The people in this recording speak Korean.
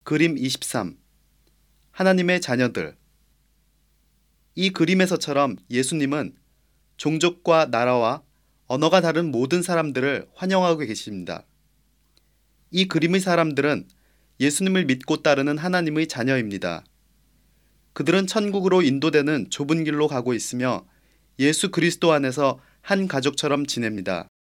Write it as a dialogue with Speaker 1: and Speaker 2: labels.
Speaker 1: 그림 23. 하나님의 자녀들. 이 그림에서처럼 예수님은 종족과 나라와 언어가 다른 모든 사람들을 환영하고 계십니다. 이 그림의 사람들은 예수님을 믿고 따르는 하나님의 자녀입니다. 그들은 천국으로 인도되는 좁은 길로 가고 있으며 예수 그리스도 안에서 한 가족처럼 지냅니다.